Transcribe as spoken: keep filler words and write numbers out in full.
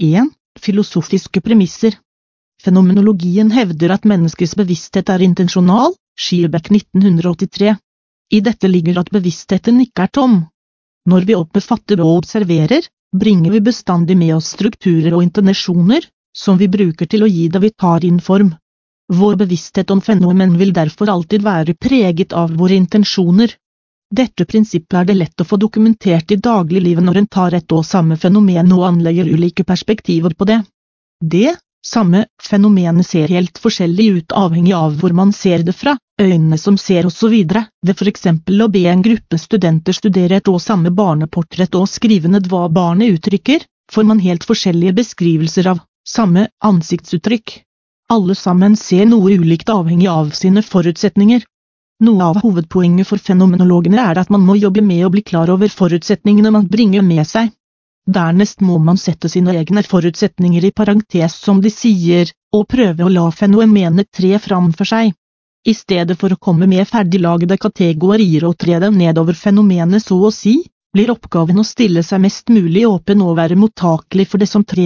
en. Filosofiske premisser. Fenomenologien hevder at menneskets bevissthet er intensjonal, Skilbeck nitten åttitre. I dette ligger at bevisstheten ikke er tom. Når vi oppfatter og observerer, bringer vi bestandig med oss strukturer og intonasjoner, som vi bruker til å gi det vi tar inn form. Vår bevissthet om fenomen vil derfor alltid være preget av våre intensjoner. Dette prinsippet er det lett å få dokumentert i dagliglivet når en tar et og samme fenomen og anlegger ulike perspektiver på det. Det samme fenomenet ser helt forskjellig ut avhengig av hvor man ser det fra, øynene som ser og så videre. Ved for eksempel å be en gruppe studenter studere et og samme barneportrett og skrive ned hva barnet uttrykker, får man helt forskjellige beskrivelser av samme ansiktsuttrykk. Alle sammen ser noe ulikt avhengig av sine forutsetninger. Noe av hovedpoenget for fenomenologene er at man må jobbe med å bli klar over forutsetningene man bringer med seg. Dernest må man sette sine egne forutsetninger i parentes som de sier, og prøve å la fenomenet tre fram for seg. I stedet for å komme med ferdiglagde kategorier og tre dem nedover fenomenet så å si, blir oppgaven å stille seg mest mulig åpen og være mottakelig for det som tre